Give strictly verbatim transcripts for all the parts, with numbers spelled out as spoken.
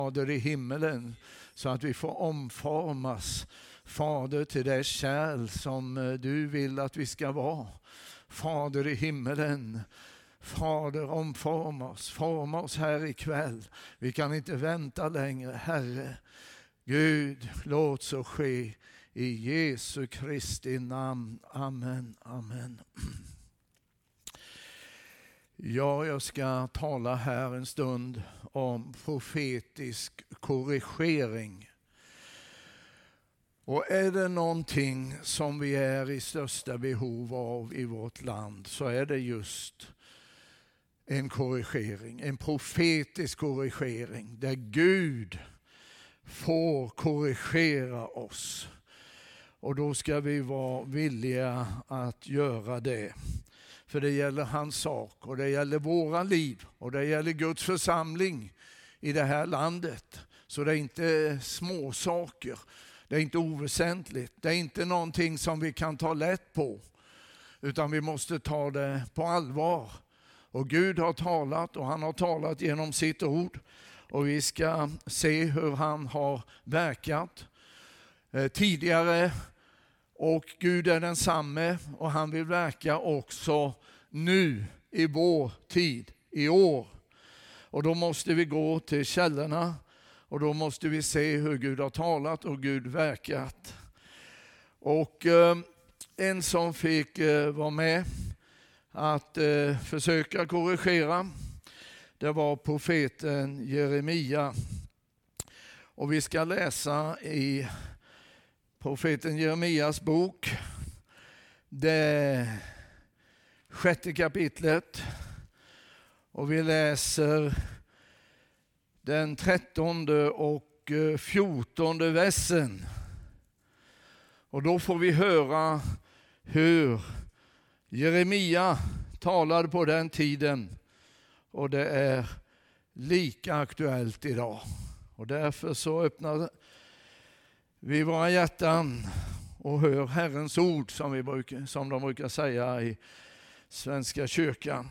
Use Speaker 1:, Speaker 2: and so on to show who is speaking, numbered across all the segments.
Speaker 1: Fader i himmelen, så att vi får omformas, Fader, till det kärl som du vill att vi ska vara. Fader i himmelen, Fader, omforma oss, forma oss här ikväll. Vi kan inte vänta längre, Herre. Gud, låt så ske i Jesu Kristi namn. Amen, amen. Ja, jag ska tala här en stund om profetisk korrigering. Och är det någonting som vi är i största behov av i vårt land, så är det just en korrigering, en profetisk korrigering, där Gud får korrigera oss. Och då ska vi vara villiga att göra det. För det gäller hans sak, och det gäller våra liv, och det gäller Guds församling i det här landet. Så det är inte små saker, det är inte oväsentligt, det är inte någonting som vi kan ta lätt på, utan vi måste ta det på allvar. Och Gud har talat, och han har talat genom sitt ord, och vi ska se hur han har verkat eh, tidigare. Och Gud är densamme, och han vill verka också nu i vår tid, i år. Och då måste vi gå till källorna, och då måste vi se hur Gud har talat och Gud verkat. Och eh, en som fick eh, vara med att eh, försöka korrigera, det var profeten Jeremia. Och vi ska läsa i profeten Jeremias bok, det sjätte kapitlet, och vi läser den trettonde och fjortonde versen. Och då får vi höra hur Jeremia talade på den tiden, och det är lika aktuellt idag. Och därför så öppnar vi våra hjärtan och hör Herrens ord, som, vi brukar, som de brukar säga i Svenska kyrkan.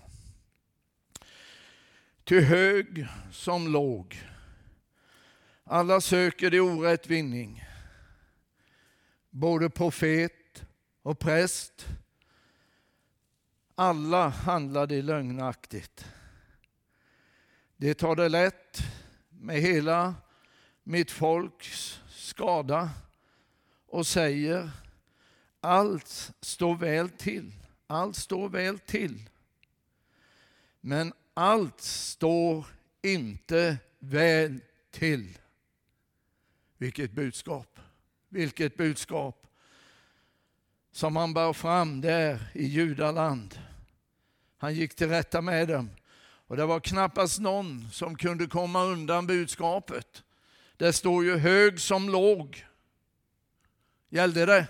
Speaker 1: Ty hög som låg, alla söker det orätt vinning. Både profet och präst, alla handlade lögnaktigt. Det tar det lätt med hela mitt folks skada och säger: allt står väl till, allt står väl till. Men allt står inte väl till. Vilket budskap, vilket budskap som han bar fram där i Judaland. Han gick till rätta med dem, och det var knappast någon som kunde komma undan budskapet. Det står ju hög som låg. Gällde det?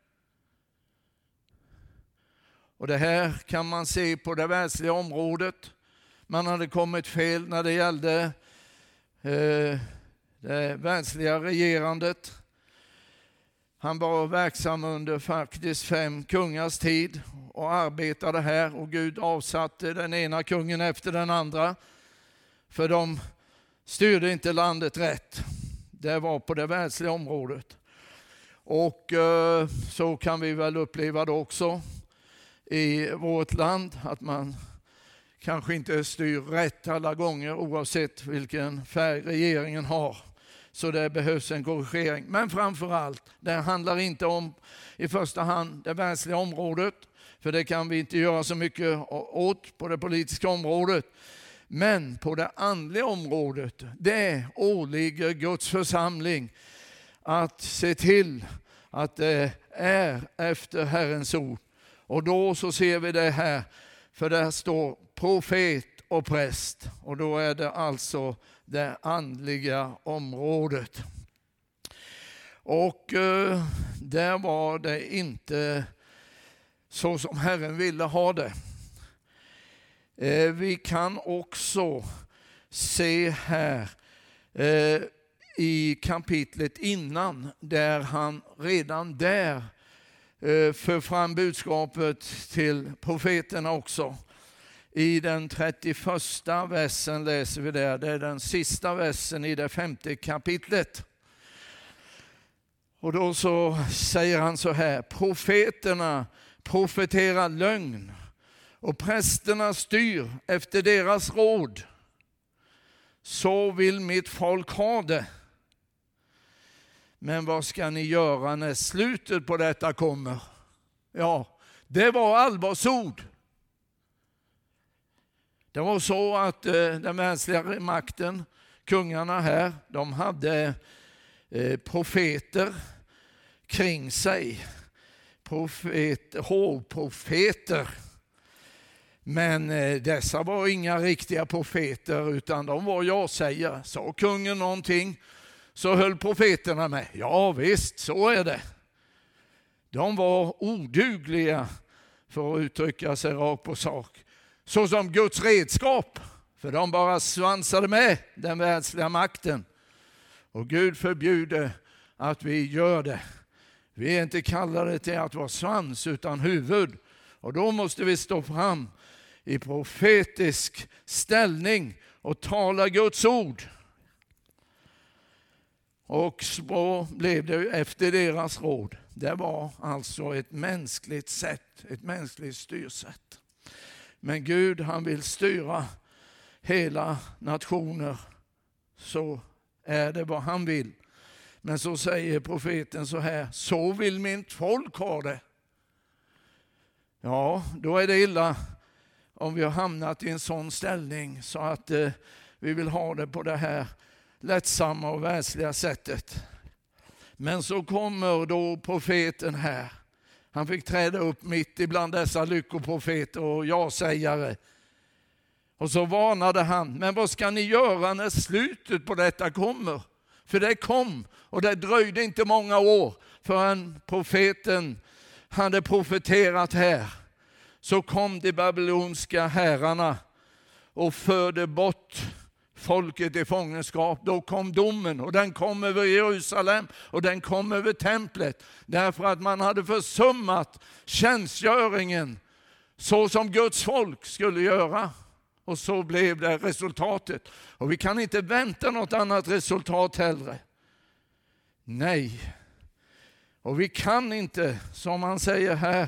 Speaker 1: Och det här kan man se på det världsliga området. Man hade kommit fel när det gällde eh, det världsliga regerandet. Han var verksam under faktiskt fem kungars tid och arbetade här, och Gud avsatte den ena kungen efter den andra, för de styrde inte landet rätt. Det var på det världsliga området. Och eh, så kan vi väl uppleva det också i vårt land, att man kanske inte styr rätt alla gånger oavsett vilken färg regeringen har. Så det behövs en korrigering. Men framförallt, det handlar inte om i första hand det världsliga området, för det kan vi inte göra så mycket åt på det politiska området. Men på det andliga området, det åligger Guds församling att se till att det är efter Herrens ord. Och då så ser vi det här, för där står profet och präst, och då är det alltså det andliga området. Och eh, där var det inte så som Herren ville ha det. Eh, vi kan också se här eh, i kapitlet innan, där han redan där eh, för fram budskapet till profeterna också. I den trettioförsta versen läser vi där. Det är den sista versen i det femte kapitlet. Och då så säger han så här: profeterna profeterar lögn och prästerna styr efter deras råd. Så vill mitt folk ha det. Men vad ska ni göra när slutet på detta kommer? Ja, det var allvarsord. Det var så att eh, den mänskliga makten, kungarna här, de hade eh, profeter kring sig. Profet, hovprofeter. Men eh, dessa var inga riktiga profeter, utan de var ja-sägare. Sa kungen någonting så höll profeterna med. Ja visst, så är det. De var odugliga, för att uttrycka sig rakt på sak. Så som Guds redskap, för de bara svansade med den världsliga makten. Och Gud förbjuder att vi gör det. Vi är inte kallade till att vara svans utan huvud. Och då måste vi stå fram i profetisk ställning och tala Guds ord. Och så blev det efter deras råd. Det var alltså ett mänskligt sätt, ett mänskligt styrsätt. Men Gud, han vill styra hela nationer, så är det vad han vill. Men så säger profeten så här: så vill mitt folk ha det. Ja, då är det illa om vi har hamnat i en sån ställning så att eh, vi vill ha det på det här lättsamma och världsliga sättet. Men så kommer då profeten här. Han fick träda upp mitt ibland dessa lyckoprofeter och ja-sägare. Och så varnade han: men vad ska ni göra när slutet på detta kommer? För det kom, och det dröjde inte många år förrän profeten hade profeterat här. Så kom de babyloniska herrarna och förde bort folket i fångenskap. Då kom domen, och den kom över Jerusalem och den kom över templet. Därför att man hade försummat tjänstgöringen så som Guds folk skulle göra. Och så blev det resultatet. Och vi kan inte vänta något annat resultat heller. Nej. Och vi kan inte, som han säger här,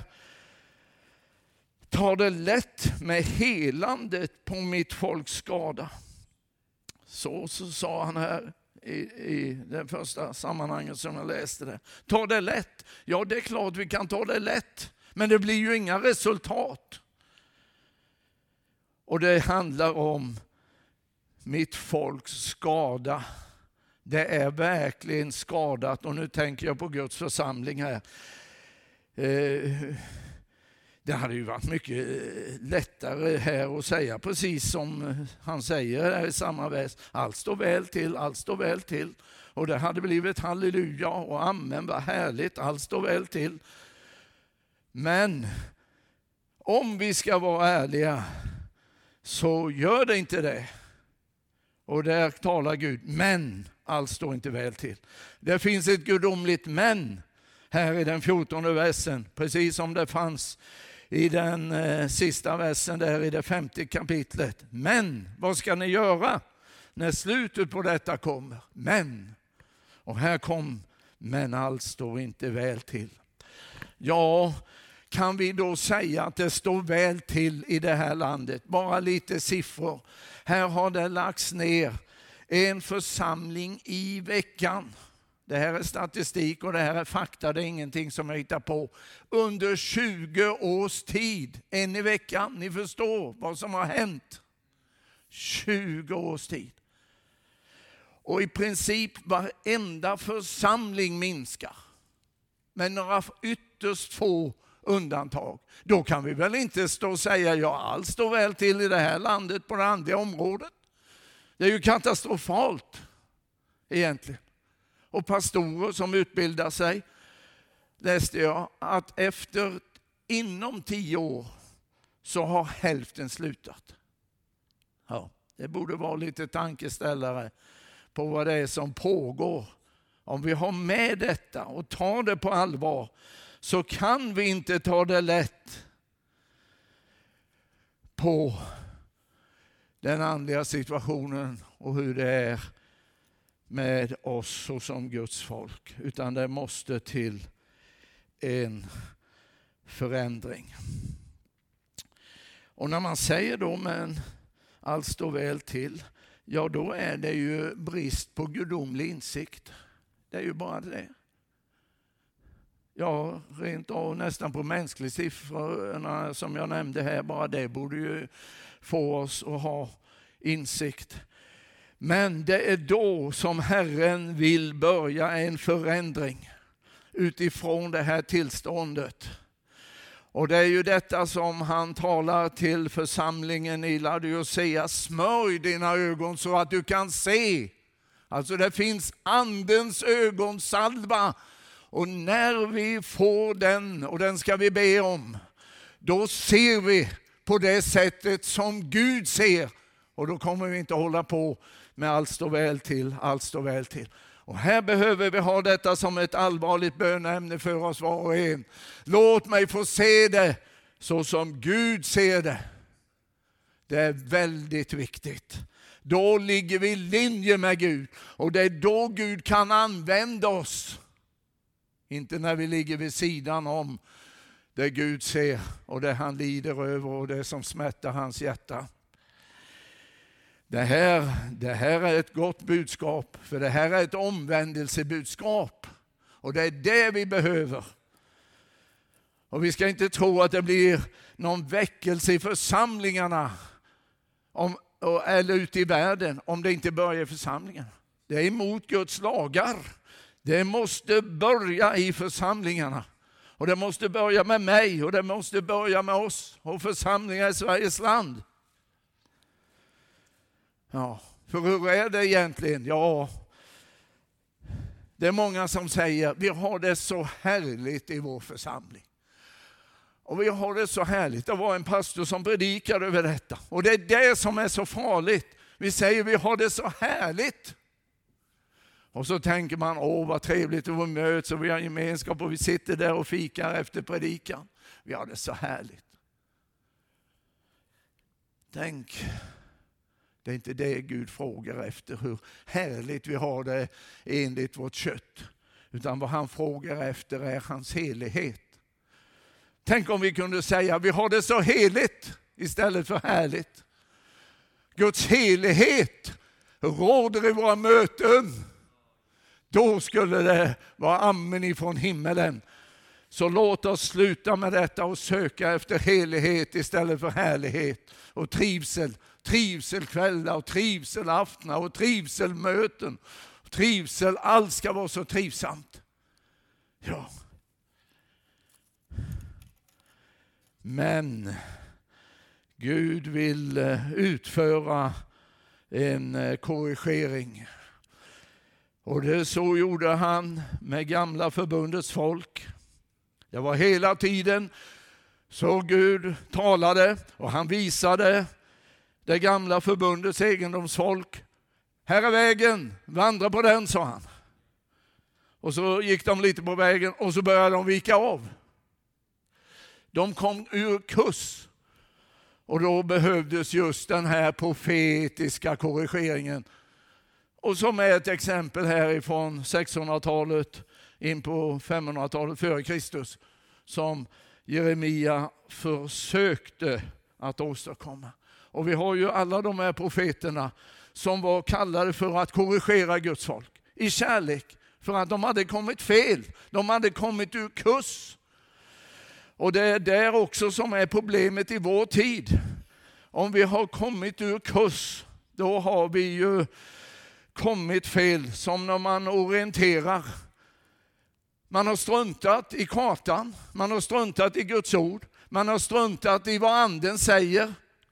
Speaker 1: ta det lätt med helandet på mitt folks skada. Så, så sa han här i, i det första sammanhanget som jag läste det. Ta det lätt. Ja, det är klart vi kan ta det lätt. Men det blir ju inga resultat. Och det handlar om mitt folks skada. Det är verkligen skadat. Och nu tänker jag på Guds församling här. Eh, det hade ju varit mycket lättare här att säga precis som han säger här i samma vers. Allt står väl till, allt står väl till. Och det hade blivit halleluja och amen, vad härligt, allt står väl till. Men om vi ska vara ärliga så gör det inte det. Och där talar Gud, men allt står inte väl till. Det finns ett gudomligt men här i den fjortonde versen, precis som det fanns i den eh, sista versen där i det femte kapitlet. Men vad ska ni göra när slutet på detta kommer? Men, och här kom, men allt står inte väl till. Ja, kan vi då säga att det står väl till i det här landet? Bara lite siffror. Här har det lagts ner en församling i veckan. Det här är statistik och det här är fakta, det är ingenting som jag hittar på. Under tjugo års tid, en i veckan. Ni förstår vad som har hänt. tjugo års tid. Och i princip varenda församling minskar. Men några ytterst få undantag. Då kan vi väl inte stå och säga ja, allt står väl till i det här landet på det andra området. Det är ju katastrofalt egentligen. Och pastorer som utbildar sig, läste jag att efter inom tio år så har hälften slutat. Ja, det borde vara lite tankeställare på vad det är som pågår. Om vi har med detta och tar det på allvar så kan vi inte ta det lätt på den andliga situationen och hur det är med oss och som Guds folk. Utan det måste till en förändring. Och när man säger då men allt står väl till, ja då är det ju brist på gudomlig insikt. Det är ju bara det. Ja, rent av nästan på mänskliga siffrorna som jag nämnde här, bara det borde ju få oss att ha insikt. Men det är då som Herren vill börja en förändring utifrån det här tillståndet. Och det är ju detta som han talar till församlingen i Laodicea. Smörj dina ögon så att du kan se. Alltså det finns andens ögonsalva. Och när vi får den, och den ska vi be om, då ser vi på det sättet som Gud ser. Och då kommer vi inte hålla på med allt står väl till, allt står väl till. Och här behöver vi ha detta som ett allvarligt bönämne för oss var och en. Låt mig få se det så som Gud ser det. Det är väldigt viktigt. Då ligger vi i linje med Gud. Och det är då Gud kan använda oss. Inte när vi ligger vid sidan om det Gud ser och det han lider över och det som smärtar hans hjärta. Det här, det här är ett gott budskap, för det här är ett omvändelsebudskap. Och det är det vi behöver. Och vi ska inte tro att det blir någon väckelse i församlingarna om, eller ute i världen om det inte börjar i församlingen. Det är emot Guds lagar. Det måste börja i församlingarna. Och det måste börja med mig och det måste börja med oss och församlingar i Sveriges land. Ja, för hur är det egentligen? Ja, det är många som säger vi har det så härligt i vår församling. Och vi har det så härligt. Det var en pastor som predikade över detta. Och det är det som är så farligt. Vi säger vi har det så härligt. Och så tänker man, åh vad trevligt att vi möts och vi har gemenskap och vi sitter där och fikar efter predikan. Vi har det så härligt. Tänk, det är inte det Gud frågar efter, hur härligt vi har det enligt vårt kött. Utan vad han frågar efter är hans helighet. Tänk om vi kunde säga, vi har det så heligt istället för härligt. Guds helighet råder i våra möten. Då skulle det vara amen ifrån himmelen. Så låt oss sluta med detta och söka efter helighet istället för härlighet. Och trivsel, trivselkvällar och trivselaftnar och trivselmöten. Trivsel, allt ska vara så trivsamt. Ja. Men Gud vill utföra en korrigering. Och det så gjorde han med gamla förbundets folk. Det var hela tiden så Gud talade och han visade det gamla förbundets egendomsfolk. Här är vägen, vandra på den, sa han. Och så gick de lite på vägen och så började de vika av. De kom ur kurs. Och då behövdes just den här profetiska korrigeringen. Och som är ett exempel härifrån sexhundratalet in på femhundratalet före Kristus. Som Jeremia försökte att åstadkomma. Och vi har ju alla de här profeterna som var kallade för att korrigera Guds folk. I kärlek. För att de hade kommit fel. De hade kommit ur kurs. Och det är där också som är problemet i vår tid. Om vi har kommit ur kurs, då har vi ju kommit fel. Som när man orienterar. Man har struntat i kartan. Man har struntat i Guds ord. Man har struntat i vad anden säger.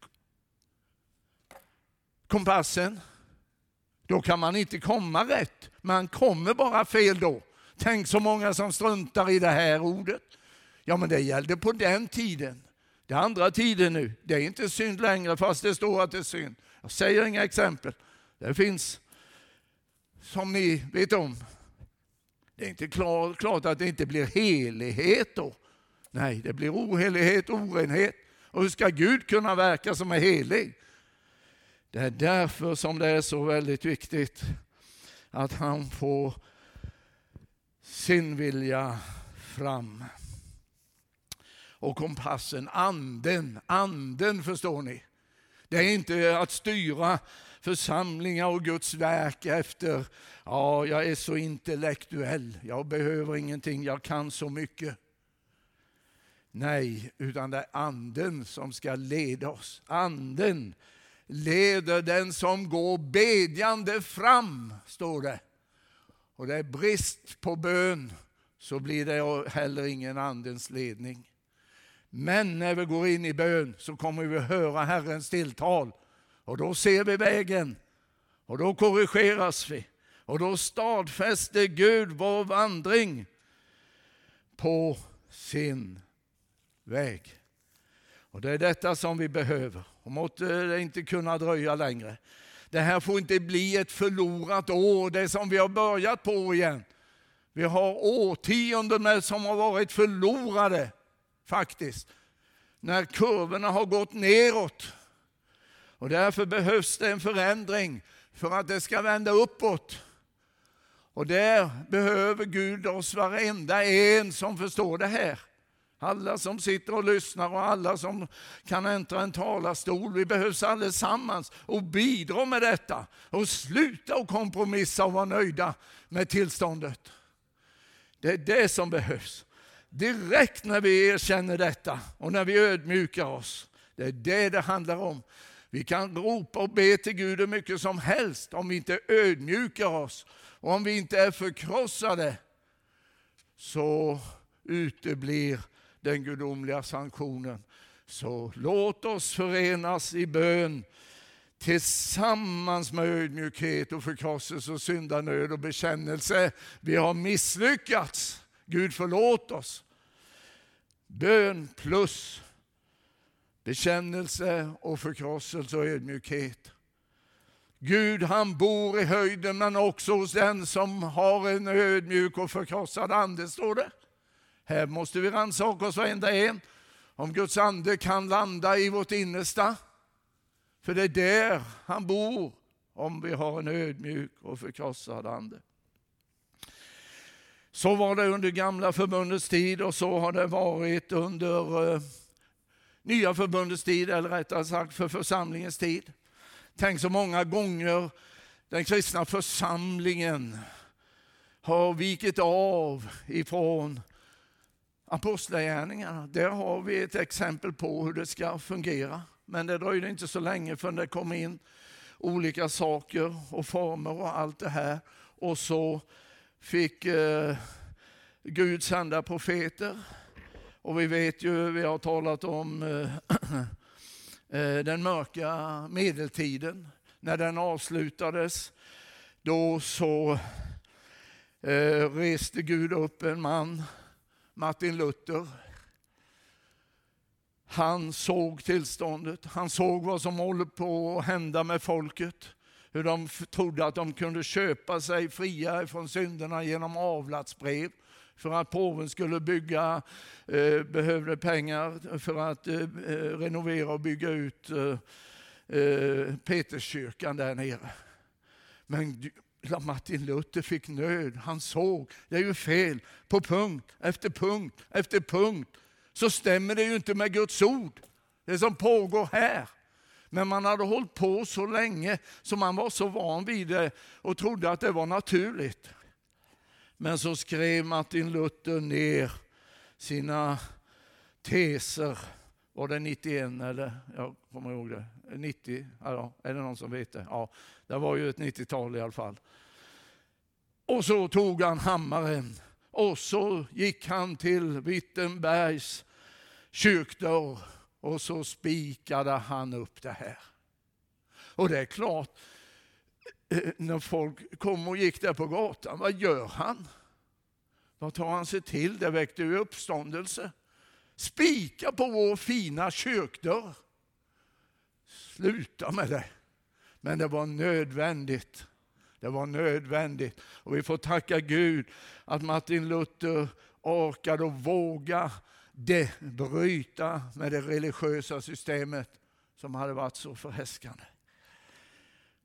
Speaker 1: Kompassen. Då kan man inte komma rätt. Man kommer bara fel då. Tänk så många som struntar i det här ordet. Ja, men det gällde på den tiden. Det är andra tiden nu. Det är inte synd längre fast det står att det är synd. Jag säger inga exempel. Det finns som ni vet om. Det är inte klart, klart att det inte blir helighet då. Nej, det blir ohelighet och orenhet. Och hur ska Gud kunna verka som är helig? Det är därför som det är så väldigt viktigt att han får sin vilja fram. Och kompassen, anden, anden förstår ni. Det är inte att styra församlingar och Guds verk efter, ja jag är så intellektuell, jag behöver ingenting, jag kan så mycket. Nej, utan det är anden som ska leda oss. Anden leder den som går bedjande fram, står det. Och det är brist på bön, så blir det heller ingen andens ledning. Men när vi går in i bön så kommer vi höra Herrens tilltal. Och då ser vi vägen. Och då korrigeras vi. Och då stadfäster Gud vår vandring på sin väg. Och det är detta som vi behöver. Och måtte det inte kunna dröja längre. Det här får inte bli ett förlorat år, det som vi har börjat på igen. Vi har årtionden som har varit förlorade faktiskt. När kurvorna har gått neråt. Och därför behövs det en förändring för att det ska vända uppåt. Och där behöver Gud oss varenda en som förstår det här. Alla som sitter och lyssnar och alla som kan äntra en talarstol. Vi behövs allesammans och bidra med detta. Och sluta och kompromissa och vara nöjda med tillståndet. Det är det som behövs. Direkt när vi erkänner detta och när vi ödmjukar oss. Det är det det handlar om. Vi kan ropa och be till Gud hur mycket som helst om vi inte ödmjukar oss. Och om vi inte är förkrossade så uteblir den gudomliga sanktionen. Så låt oss förenas i bön tillsammans med ödmjukhet och förkrosselse och syndanöd och bekännelse. Vi har misslyckats. Gud förlåt oss. Bön plus bekännelse och förkrosselse och ödmjukhet. Gud han bor i höjden men också hos den som har en ödmjuk och förkrossad ande, står det. Här måste vi rannsaka oss varenda en. Om Guds ande kan landa i vårt innersta. För det är där han bor om vi har en ödmjuk och förkrossad ande. Så var det under gamla förbundets tid och så har det varit under uh, nya förbundets tid, eller rättare sagt för församlingens tid. Tänk så många gånger den kristna församlingen har vikit av ifrån apostlagärningarna. Där har vi ett exempel på hur det ska fungera. Men det dröjde inte så länge förrän det kom in olika saker och former och allt det här. Och så fick eh, Gud sända profeter. Och vi vet ju, vi har talat om eh, den mörka medeltiden. När den avslutades, då så eh, reste Gud upp en man, Martin Luther. Han såg tillståndet. Han såg vad som håller på att hända med folket. Hur de trodde att de kunde köpa sig fria från synderna genom avlatsbrev. För att påven skulle bygga, eh, behövde pengar för att eh, renovera och bygga ut eh, Peterskyrkan där nere. Men Martin Luther fick nöd. Han såg, det är ju fel. På punkt efter punkt efter punkt så stämmer det ju inte med Guds ord. Det som pågår här. Men man hade hållit på så länge så man var så van vid det och trodde att det var naturligt. Men så skrev Martin Luther ner sina teser. Var det nittioen eller? Jag kommer ihåg det. nittio, ja, är det någon som vet det? Ja, det var ju ett nittiotal i alla fall. Och så tog han hammaren. Och så gick han till Wittenbergs kyrkdörr. Och så spikade han upp det här. Och det är klart, när folk kom och gick där på gatan, vad gör han? Vad tar han sig till? Det väckte ju uppståndelse. Spika på vår fina kyrkdörr. Sluta med det. Men det var nödvändigt. Det var nödvändigt. Och vi får tacka Gud att Martin Luther orkade och våga det bryta med det religiösa systemet som hade varit så förhärskande.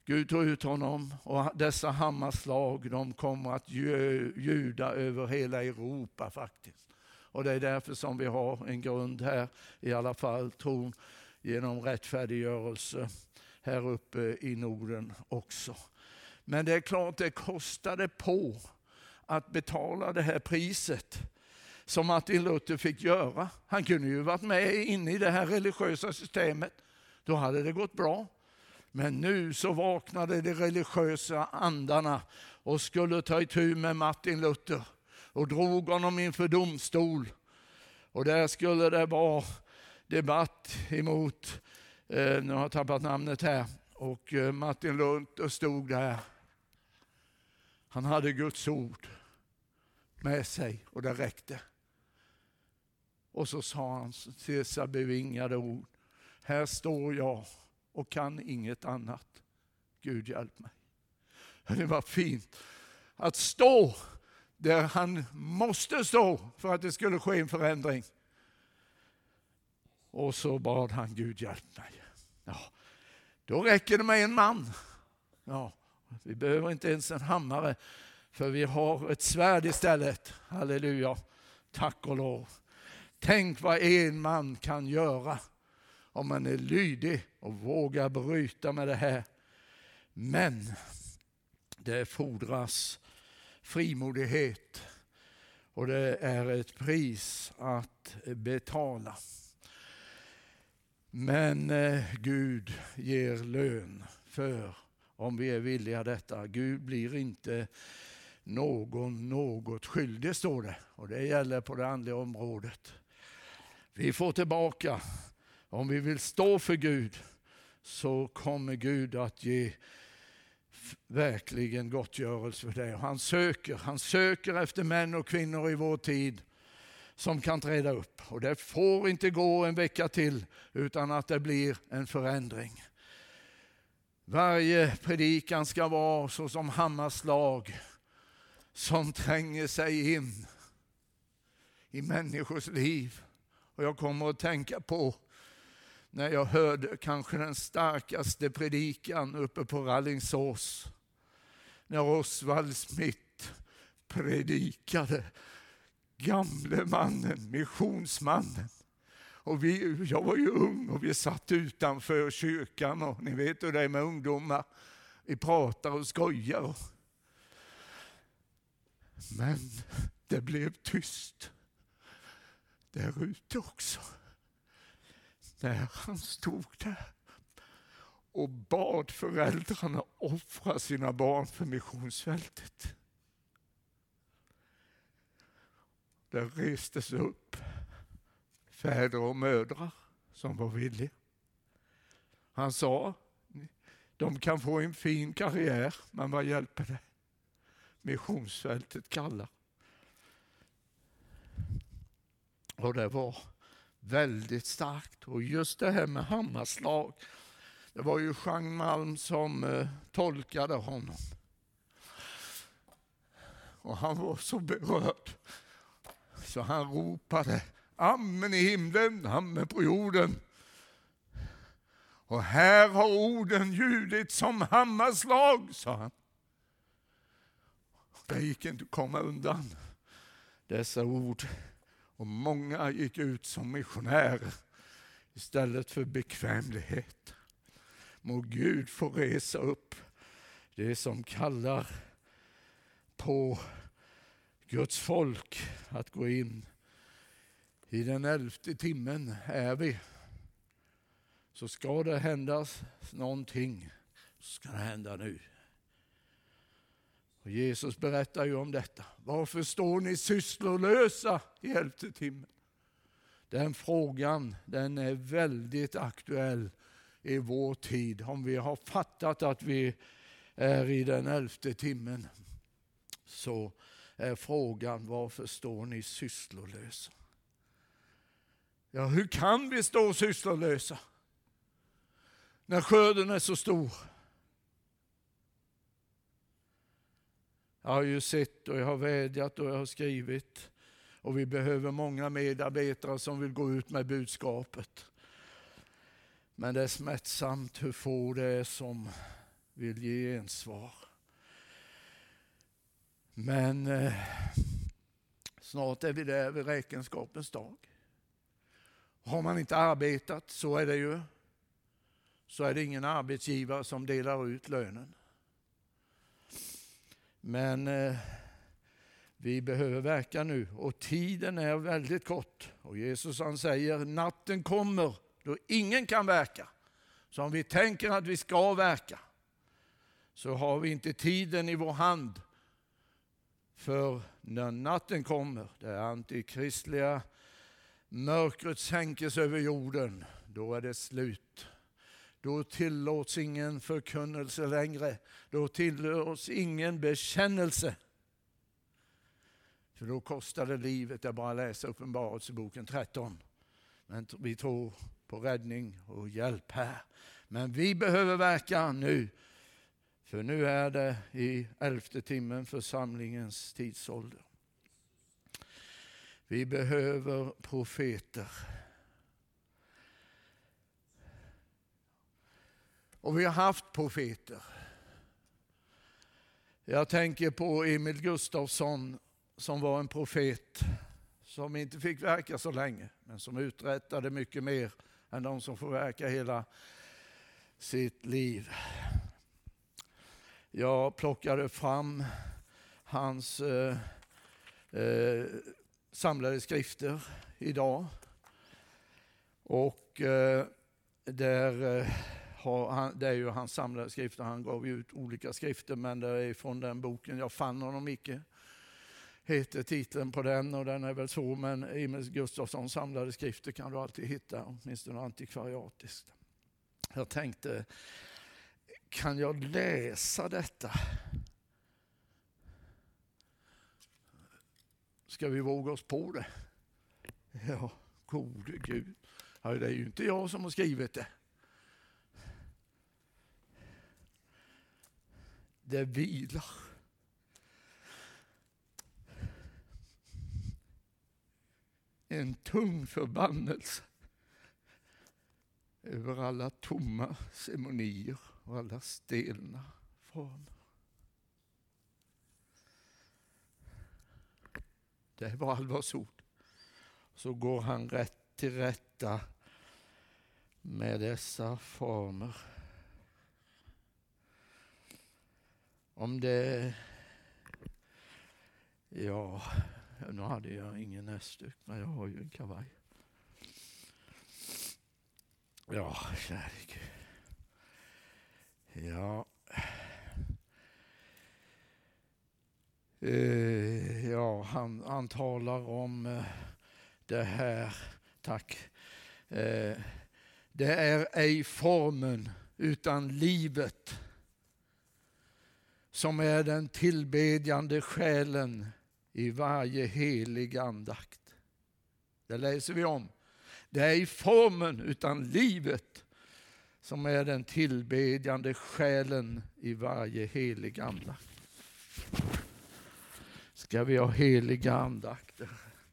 Speaker 1: Gud tog ut honom och dessa hammarslag, de kommer att ljuda över hela Europa faktiskt. Och det är därför som vi har en grund här, i alla fall tron genom rättfärdiggörelse här uppe i Norden också. Men det är klart, det kostade på att betala det här priset som Martin Luther fick göra. Han kunde ju varit med inne i det här religiösa systemet. Då hade det gått bra. Men nu så vaknade de religiösa andarna och skulle ta itu med Martin Luther och drog honom inför domstol. Och där skulle det vara debatt emot, eh, nu har jag tappat namnet här, och eh, Martin Luther stod där. Han hade Guds ord med sig och det räckte. Och så sa han dessa bevingade ord: här står jag och kan inget annat. Gud hjälp mig. Det var fint att stå där han måste stå för att det skulle ske en förändring. Och så bad han: Gud hjälp mig. Ja, då räcker det med en man. Ja, vi behöver inte ens en hammare, för vi har ett svärd istället. Halleluja, tack och lov. Tänk vad en man kan göra om man är lydig och vågar bryta med det här. Men det fordras frimodighet och det är ett pris att betala. Men eh, Gud ger lön för om vi är villiga detta. Gud blir inte någon något skyldig, står det. Och det gäller på det andliga området. Vi får tillbaka. Om vi vill stå för Gud så kommer Gud att ge verkligen gottgörelse för det. Han söker, han söker efter män och kvinnor i vår tid som kan träda upp. Och det får inte gå en vecka till utan att det blir en förändring. Varje predikan ska vara så som hammarslag som tränger sig in i människors liv. Och jag kommer att tänka på när jag hörde kanske den starkaste predikan uppe på Rallingsås. När Oswald Smith predikade, gamle mannen, missionsmannen. Och vi, jag var ju ung och vi satt utanför kyrkan och ni vet hur det är med ungdomar. Vi pratar och skojar. Men det blev tyst där ute också. När han stod där och bad föräldrarna offra sina barn för missionsfältet. Där restes upp fäder och mödrar som var villiga. Han sa, de kan få en fin karriär, men vad hjälper det? Missionsfältet kallar. Och det var väldigt starkt. Och just det här med hammarslag, det var ju Jean Malm som eh, tolkade honom. Och han var så berörd så han ropade: amen i himlen, amen på jorden. Och här har orden ljudit som hammarslag, sa han. Det gick inte att komma undan dessa ord. Och många gick ut som missionärer istället för bekvämlighet. Må Gud få resa upp det som kallar på Guds folk att gå in. I den elfte timmen är vi. Så ska det hända någonting, så ska det hända nu. Och Jesus berättar ju om detta. Varför står ni sysslolösa i elfte timmen? Den frågan, den är väldigt aktuell i vår tid. Om vi har fattat att vi är i den elfte timmen, så är frågan: varför står ni sysslolösa? Ja, hur kan vi stå sysslolösa när skörden är så stor? Jag har ju sett och jag har vädjat och jag har skrivit, och vi behöver många medarbetare som vill gå ut med budskapet. Men det är smärtsamt hur få det är som vill ge en svar. Men eh, snart är vi där vid räkenskapens dag. Har man inte arbetat, så är det ju. Så är det ingen arbetsgivare som delar ut lönen. Men eh, vi behöver verka nu och tiden är väldigt kort. Och Jesus han säger, natten kommer då ingen kan verka. Så om vi tänker att vi ska verka, så har vi inte tiden i vår hand. För när natten kommer, det antikristliga mörkret sänks över jorden, då är det slut. Då tillåts ingen förkunnelse längre. Då tillåts ingen bekännelse. För då kostar det livet att bara läsa Uppenbarelseboken tretton. Men vi tror på räddning och hjälp här. Men vi behöver verka nu. För nu är det i elfte timmen församlingens tidsålder. Vi behöver profeter. Och vi har haft profeter. Jag tänker på Emil Gustafsson som var en profet som inte fick verka så länge, men som uträttade mycket mer än de som får verka hela sitt liv. Jag plockade fram hans eh, eh, samlade skrifter idag. Och eh, där eh, har han, det är ju hans samlade skrifter. Han gav ut olika skrifter, men det är från den boken Jag fann honom icke. Heter titeln på den, och den är väl så, men Emil Gustafssons samlade skrifter kan du alltid hitta, åtminstone antikvariatiskt. Jag tänkte, kan jag läsa detta? Ska vi våga oss på det? Ja, gode Gud. Ja, det är ju inte jag som har skrivit det. Det vilar. En tung förbannelse över alla tomma ceremonier och alla stelna former. Det var allvarsord. Så går han rätt till rätta med dessa former. Om det... Ja, nu hade jag ingen näsduk, men jag har ju en kavaj. Ja, käre Gud. Ja. Uh, ja, han, han talar om uh, det här. Tack. Uh, det är ej formen utan livet som är den tillbedjande själen i varje helig andakt. Det läser vi om. Det är i formen utan livet som är den tillbedjande själen i varje helig andakt. Ska vi ha heliga andakter,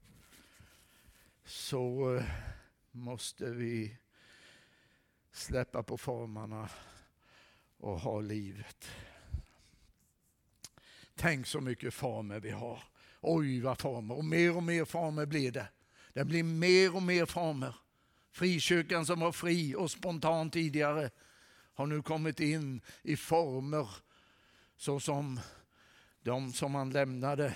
Speaker 1: så måste vi släppa på formarna och ha livet. Tänk så mycket former vi har. Oj, vad former. Och mer och mer former blir det. Det blir mer och mer former. Frikyrkan som var fri och spontan tidigare har nu kommit in i former så som de som man lämnade.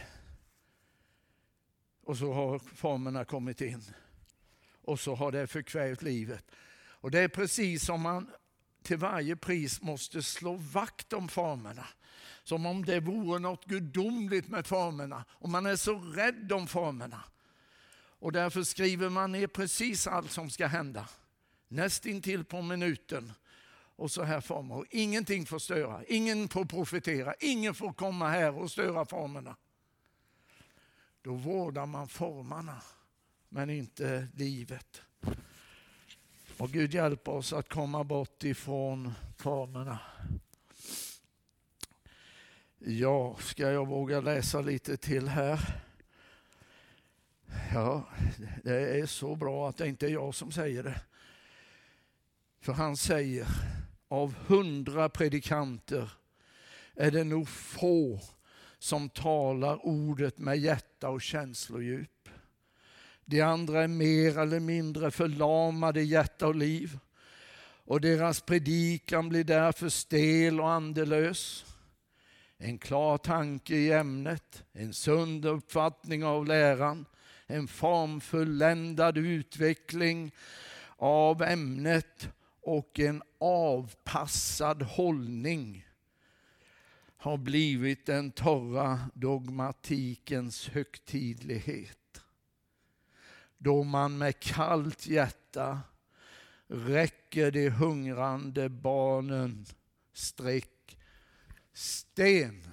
Speaker 1: Och så har formerna kommit in. Och så har det förkvävt livet. Och det är precis som man till varje pris måste slå vakt om formerna. Som om det vore något gudomligt med formerna. Och man är så rädd om formerna. Och därför skriver man ner precis allt som ska hända. Nästintill på minuten. Och så här former. Och ingenting får störa. Ingen får profetera. Ingen får komma här och störa formerna. Då vårdar man formerna. Men inte livet. Och Gud hjälper oss att komma bort ifrån formerna. Ja, ska jag våga läsa lite till här? Ja, det är så bra att det inte är jag som säger det. För han säger, av hundra predikanter är det nog få som talar ordet med hjärta och känslodjup. De andra är mer eller mindre förlamade i hjärta och liv, och deras predikan blir därför stel och andelös. En klar tanke i ämnet, en sund uppfattning av läran, en formfulländad utveckling av ämnet och en avpassad hållning har blivit den torra dogmatikens högtidlighet. Då man med kallt hjärta räcker de hungrande barnen streck sten.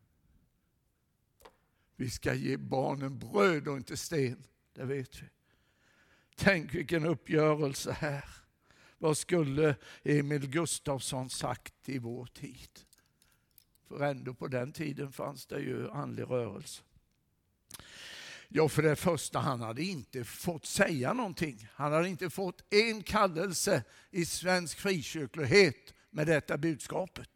Speaker 1: Vi ska ge barnen bröd och inte sten, det vet vi. Tänk vilken uppgörelse här. Vad skulle Emil Gustafsson sagt i vår tid? För ändå på den tiden fanns det ju andlig rörelse. Ja, för det första, han hade inte fått säga någonting. Han hade inte fått en kallelse i svensk frikyrklighet med detta budskapet.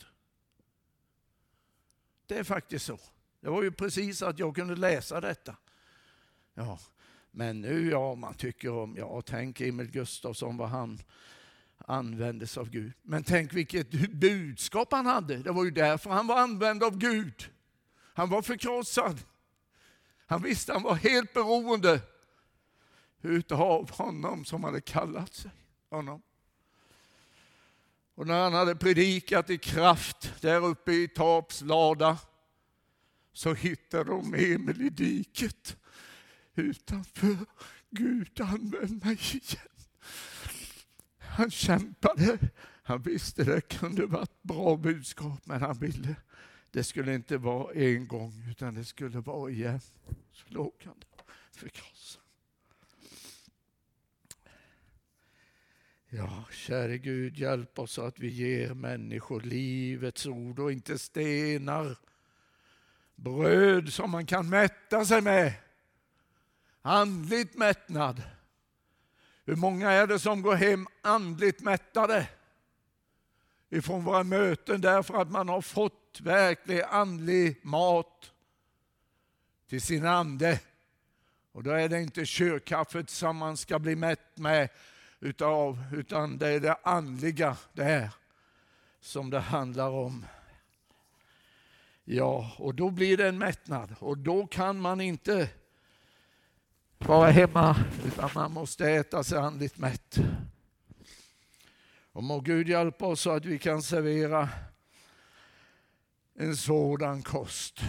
Speaker 1: Det är faktiskt så. Det var ju precis att jag kunde läsa detta. Ja, men nu, ja, man tycker om, ja, tänk Emil Gustafsson, vad han användes av Gud. Men tänk vilket budskap han hade. Det var ju därför han var använd av Gud. Han var förkrossad. Han visste han var helt beroende utav honom som hade kallat sig honom. Och när han hade predikat i kraft där uppe i Torps lada, så hittade de Emil i diket utanför. Gud, använd mig igen. Han kämpade. Han visste det kunde vara ett bra budskap, men han ville. Det skulle inte vara en gång, utan det skulle vara igen. Så låg han där förkrossad. Ja, käre Gud, hjälp oss att vi ger människor livets ord och inte stenar. Bröd som man kan mätta sig med. Andligt mättnad. Hur många är det som går hem andligt mättade ifrån våra möten därför att man har fått verklig andlig mat till sin ande? Och då är det inte kyrkkaffet som man ska bli mätt med utav, utan det är det andliga där som det handlar om. Ja, och då blir det en mättnad, och då kan man inte vara hemma, utan man måste äta sig andligt mätt. Och må Gud hjälpa oss så att vi kan servera en sådan kost.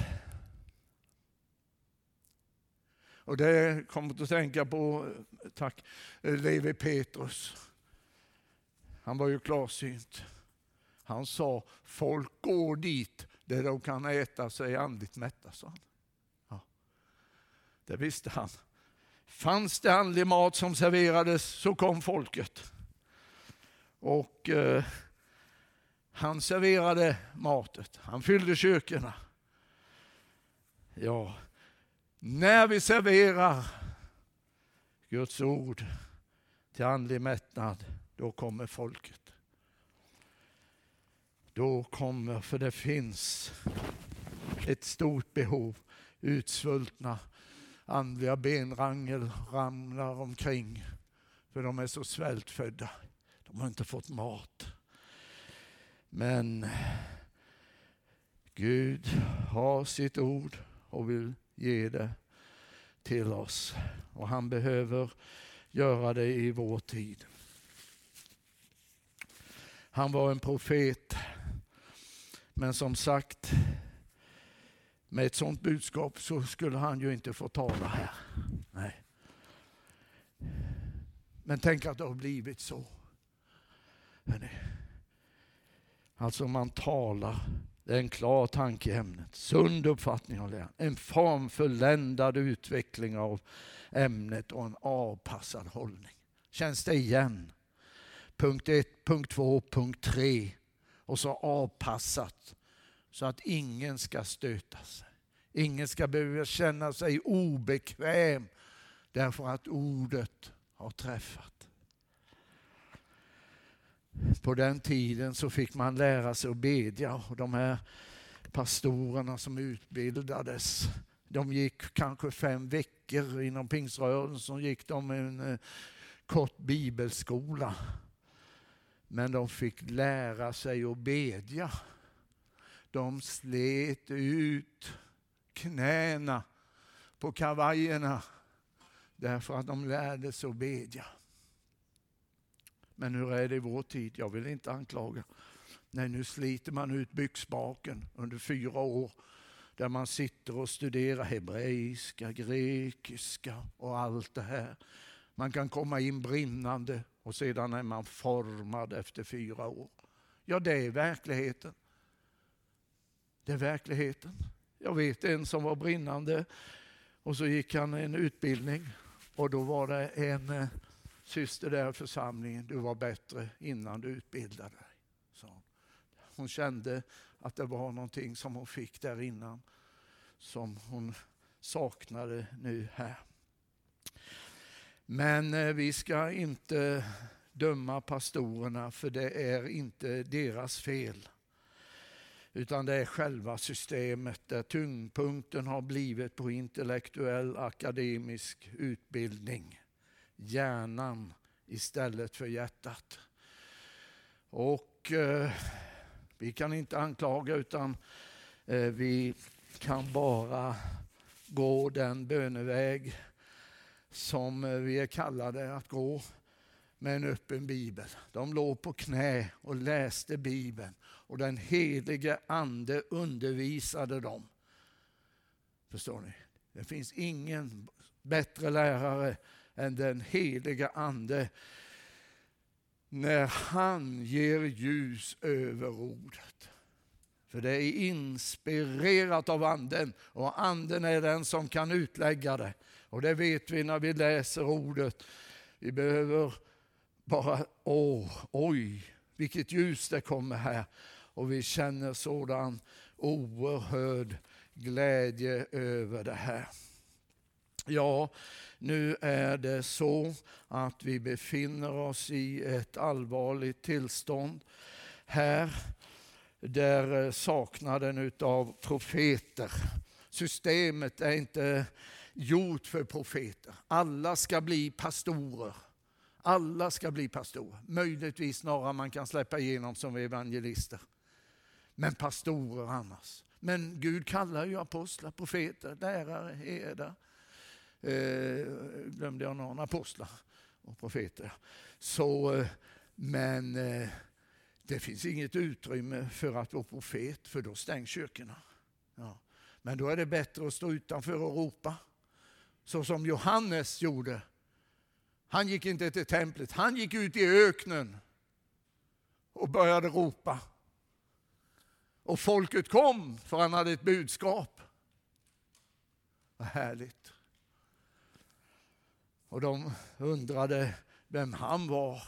Speaker 1: Och det kommer att tänka på, tack, Levi Petrus. Han var ju klarsynt. Han sa, folk går dit där de kan äta sig andligt mätta, sa han. Ja, det visste han. Fanns det andlig mat som serverades, så kom folket. Och eh, han serverade matet. Han fyllde kyrkorna. Ja, när vi serverar Guds ord till andlig mättnad, då kommer folket. Då kommer, för det finns ett stort behov. Utsvultna andliga benrangel ramlar omkring, för de är så svältfödda. De har inte fått mat. Men Gud har sitt ord och vill ge det till oss. Och han behöver göra det i vår tid. Han var en profet. Men som sagt, med ett sånt budskap så skulle han ju inte få tala här. Nej. Men tänk att det har blivit så. Hörrni. Alltså man talar, det är en klar tanke i ämnet, sund uppfattning av det, en formfulländad utveckling av ämnet och en avpassad hållning. Känns det igen? Punkt ett, punkt två, punkt tre. Och så avpassat så att ingen ska stöta sig. Ingen ska behöva känna sig obekväm därför att ordet har träffat. På den tiden så fick man lära sig att bedja, och de här pastorerna som utbildades, de gick kanske fem veckor inom pingströrelsen, så gick de en eh, kort bibelskola. Men de fick lära sig att bedja. De slet ut knäna på kavajerna därför att de lärde sig att bedja. Men hur är det i vår tid? Jag vill inte anklaga. Nej, nu sliter man ut byxbaken under fyra år där man sitter och studerar hebreiska, grekiska och allt det här. Man kan komma in brinnande och sedan är man formad efter fyra år. Ja, det är verkligheten. Det är verkligheten. Jag vet en som var brinnande och så gick han en utbildning och då var det en eh, syster där i församlingen. Du var bättre innan du utbildade dig. Så hon kände att det var någonting som hon fick där innan som hon saknade nu här. Men eh, vi ska inte döma pastorerna, för det är inte deras fel. Utan det är själva systemet där tyngdpunkten har blivit på intellektuell akademisk utbildning. Hjärnan istället för hjärtat. Och eh, vi kan inte anklaga, utan eh, vi kan bara gå den böneväg som eh, vi är kallade att gå med en öppen bibel. De låg på knä och läste bibeln. Och den helige ande undervisade dem. Förstår ni? Det finns ingen bättre lärare än den helige ande. När han ger ljus över ordet. För det är inspirerat av anden. Och anden är den som kan utlägga det. Och det vet vi när vi läser ordet. Vi behöver bara, åh, oj, vilket ljus det kommer här. Och vi känner sådan oerhörd glädje över det här. Ja, nu är det så att vi befinner oss i ett allvarligt tillstånd här. Där saknaden av profeter. Systemet är inte gjort för profeter. Alla ska bli pastorer. Alla ska bli pastorer. Möjligtvis några man kan släppa igenom som evangelister. Men pastorer annars. Men Gud kallar ju apostlar, profeter, lärare, herdar. Eh, glömde jag någon apostlar och profeter. Så, eh, men eh, det finns inget utrymme för att vara profet, för då stängs kyrkorna. Ja. Men då är det bättre att stå utanför och ropa. Så som Johannes gjorde. Han gick inte till templet, han gick ut i öknen och började ropa. Och folket kom för han hade ett budskap. Vad härligt. Och de undrade vem han var.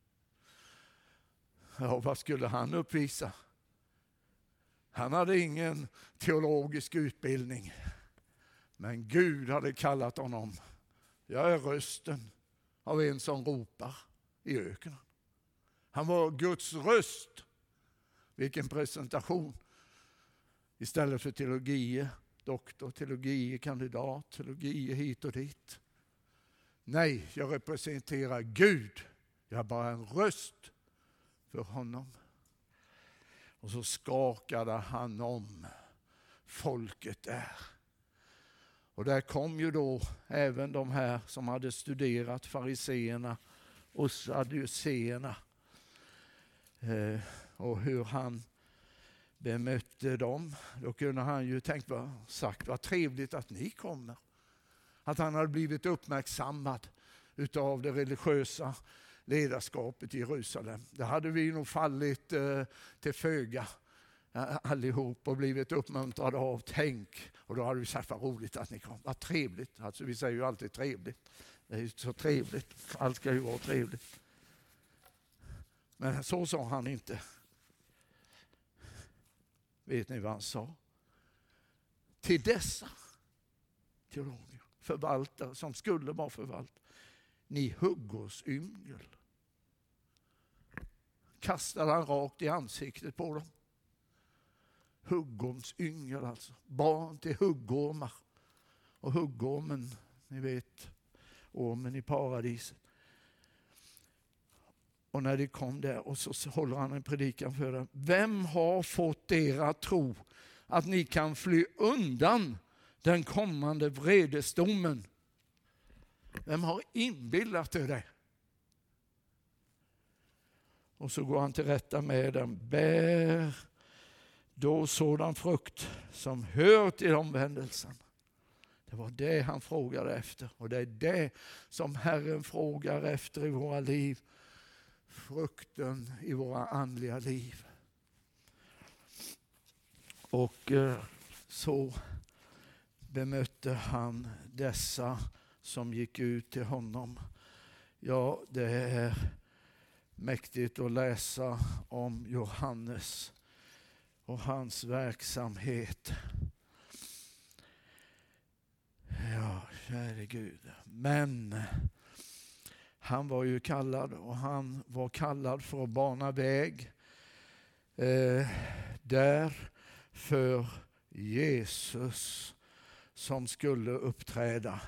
Speaker 1: Ja, vad skulle han uppvisa? Han hade ingen teologisk utbildning. Men Gud hade kallat honom. Jag är rösten av en som ropar i öknen. Han var Guds röst. Vilken presentation. Istället för teologier, doktor, teologier, kandidat, teologier hit och dit. Nej, jag representerar Gud. Jag är bara en röst för honom. Och så skakade han om folket där. Och där kom ju då även de här som hade studerat fariseerna och sadduceerna. Eh, och hur han bemötte dem. Då kunde han ju tänkt, vad, sagt, vad trevligt att ni kommer. Att han hade blivit uppmärksammad utav det religiösa ledarskapet i Jerusalem. Det hade vi nog fallit eh, till föga allihop och blivit uppmuntrade av. Tänk, och då hade vi sagt vad roligt att ni kom. Vad trevligt, alltså vi säger ju alltid trevligt. Det är ju så trevligt, allt ska ju vara trevligt. Men så sa han inte. Vet ni vad han sa? Till dessa teologer, förvaltare som skulle vara förvaltare. Ni huggorsyngel. kastade han rakt i ansiktet på dem. Huggormsyngel alltså. Barn till huggormar. Och huggormen, ni vet, ormen i paradiset. Och när det kom där och så håller han en predikan för dem. Vem har fått er att tro att ni kan fly undan den kommande vredesdomen? Vem har inbillat er det? Och så går han till rätta med dem. Bär då sådan frukt som hör till omvändelsen. Det var det han frågade efter. Och det är det som Herren frågar efter i våra liv. Frukten i våra andliga liv. Och eh, så bemötte han dessa som gick ut till honom. Ja, det är mäktigt att läsa om Johannes och hans verksamhet. Ja, käre Gud. Men han var ju kallad och han var kallad för att bana väg eh, där för Jesus som skulle uppträda.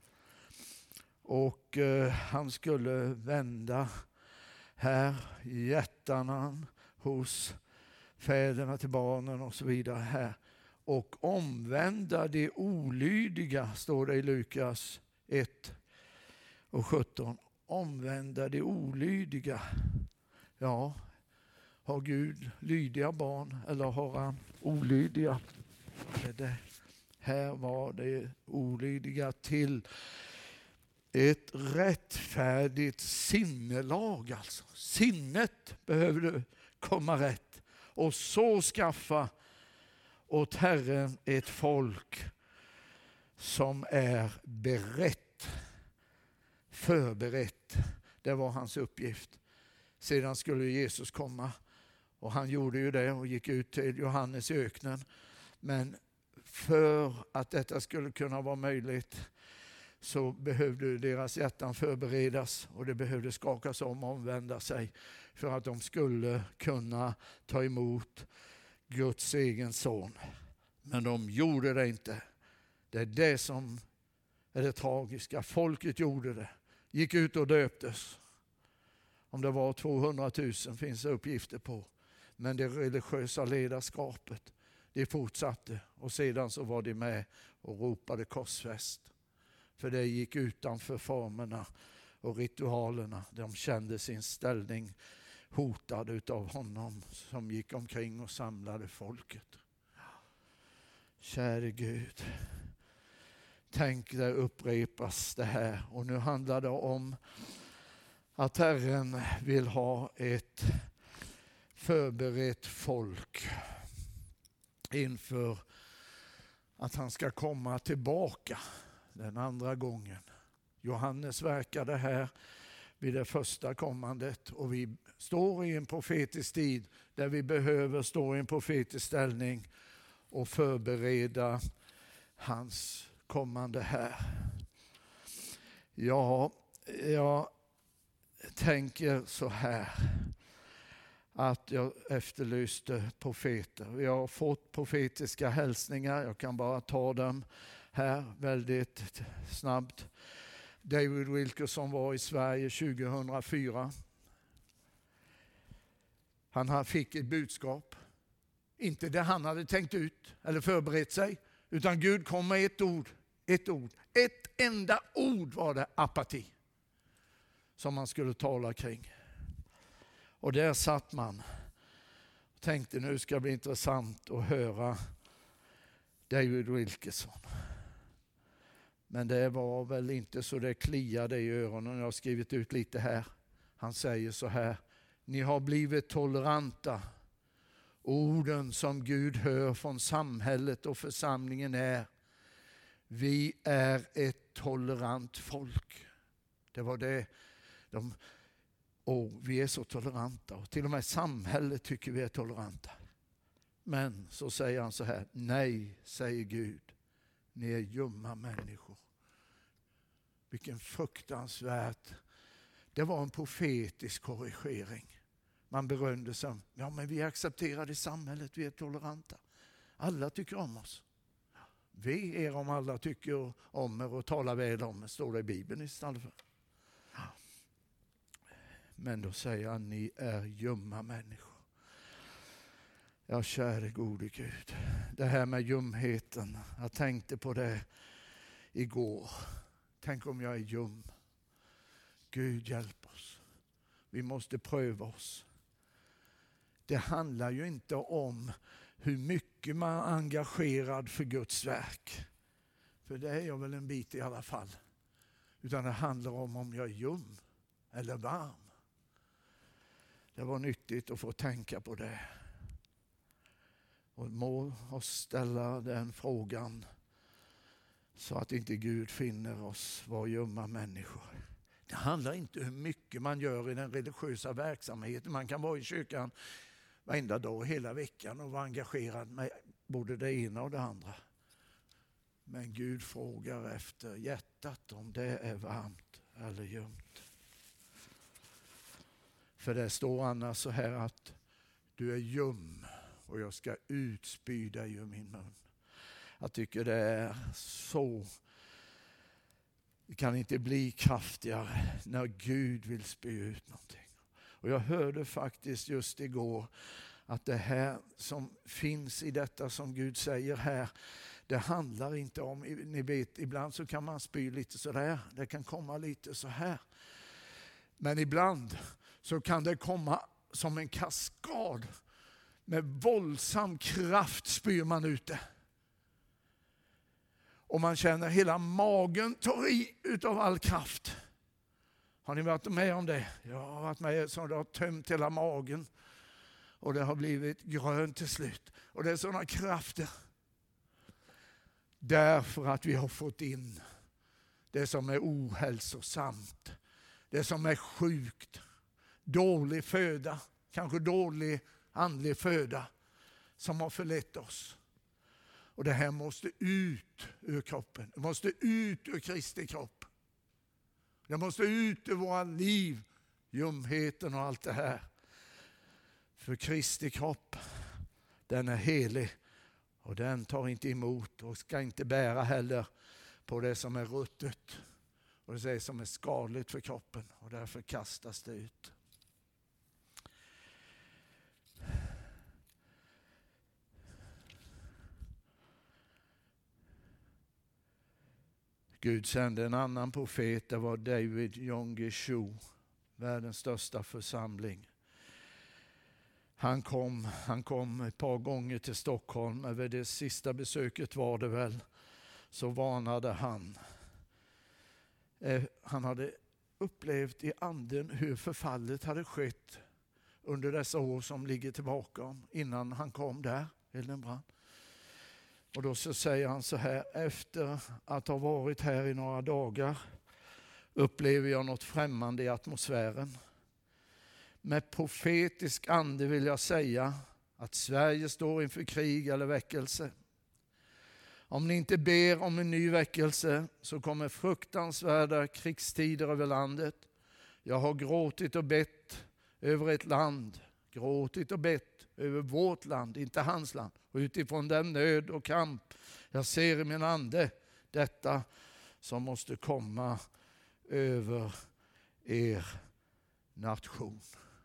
Speaker 1: Och eh, han skulle vända här hjärtan hos fäderna till barnen och så vidare här. Och omvända de olydiga, står det i Lukas ett och sjutton. Omvända de olydiga. Ja, har Gud lydiga barn eller har han olydiga? Det det. Här var det olydiga till ett rättfärdigt sinnelag. Alltså. Sinnet behövde komma rätt. Och så skaffa åt Herren ett folk som är berett, förberett. Det var hans uppgift. Sedan skulle Jesus komma och han gjorde ju det och gick ut till Johannes i öknen. Men för att detta skulle kunna vara möjligt så behövde deras hjärtan förberedas och det behövde skakas om och omvända sig för att de skulle kunna ta emot Guds egen son. Men de gjorde det inte. Det är det som är det tragiska. Folket gjorde det. Gick ut och döptes. Om det var tvåhundratusen finns det uppgifter på. Men det religiösa ledarskapet, det fortsatte. Och sedan så var de med och ropade korsfäst. För det gick utanför formerna och ritualerna. De kände sin ställning hotad utav honom som gick omkring och samlade folket. Käre Gud. Tänk det upprepas det här. Och nu handlar det om att Herren vill ha ett förberett folk inför att han ska komma tillbaka den andra gången. Johannes verkade här vid det första kommandet och vi står i en profetisk tid där vi behöver stå i en profetisk ställning och förbereda hans kommande här. Ja, jag tänker så här att jag efterlyste profeter. Vi har fått profetiska hälsningar, jag kan bara ta dem här väldigt snabbt. David Wilkerson var i Sverige tjugohundrafyra. Han fick ett budskap. Inte det han hade tänkt ut eller förberett sig. Utan Gud kom med ett ord. Ett ord. Ett enda ord var det, apati. Som man skulle tala kring. Och där satt man. Och tänkte nu ska det bli intressant att höra David Wilkerson. Men det var väl inte så det kliade i öronen. Jag har skrivit ut lite här. Han säger så här. Ni har blivit toleranta. Orden som Gud hör från samhället och församlingen är. Vi är ett tolerant folk. Det var det. De, och vi är så toleranta. Och till och med samhället tycker vi är toleranta. Men så säger han så här. Nej, säger Gud. Ni är ljumma människor. Vilken fruktansvärt. Det var en profetisk korrigering. Man berömde sig. Ja, men vi är accepterade i samhället, vi är toleranta. Alla tycker om oss. Vi är om alla tycker om er och talar väl om er, står det i Bibeln istället för. Men då säger han, ni är ljumma människor. Ja, käre gode Gud. Det här med ljumheten. Jag tänkte på det igår. Tänk om jag är ljum. Gud hjälp oss. Vi måste pröva oss. Det handlar ju inte om hur mycket man är engagerad för Guds verk. För det är jag väl en bit i alla fall. Utan det handlar om om jag är ljum eller varm. Det var nyttigt att få tänka på det. Och må oss ställa den frågan så att inte Gud finner oss vara ljumma människor. Det handlar inte om hur mycket man gör i den religiösa verksamheten. Man kan vara i kyrkan varenda dag hela veckan och vara engagerad med både det ena och det andra. Men Gud frågar efter hjärtat om det är varmt eller ljumt. För det står annars så här att du är ljum och jag ska utspy dig ur min mun. Jag tycker det är så. Det kan inte bli kraftigare när Gud vill spy ut någonting. Och jag hörde faktiskt just igår att det här som finns i detta som Gud säger här, det handlar inte om, ni vet, ibland så kan man spy lite sådär. Det kan komma lite så här. Men ibland så kan det komma som en kaskad. Med våldsam kraft spyr man ut det. Och man känner hela magen tar i utav all kraft. Har ni varit med om det? Jag har varit med så det har tömt hela magen. Och det har blivit grönt till slut. Och det är sådana krafter. Därför att vi har fått in det som är ohälsosamt. Det som är sjukt. Dålig föda. Kanske dålig andlig föda. Som har förlett oss. Och det här måste ut ur kroppen. Det måste ut ur Kristi kropp. Det måste ut ur våra liv. Ljumheten och allt det här. För Kristi kropp, den är helig. Och den tar inte emot och ska inte bära heller på det som är ruttet. Och det som är skadligt för kroppen. Och därför kastas det ut. Gud sände en annan profet, det var David Yonggi-Cho, världens största församling. Han kom, han kom ett par gånger till Stockholm, över det sista besöket var det väl, så varnade han. Eh, han hade upplevt i anden hur förfallet hade skett under dessa år som ligger tillbaka innan han kom där, Eldenbrand. Och då så säger han så här, efter att ha varit här i några dagar upplever jag något främmande i atmosfären. Med profetisk ande vill jag säga att Sverige står inför krig eller väckelse. Om ni inte ber om en ny väckelse så kommer fruktansvärda krigstider över landet. Jag har gråtit och bett över ett land, gråtit och bett över vårt land, inte hans land. Och utifrån den nöd och kamp jag ser i min ande, detta som måste komma över er nation.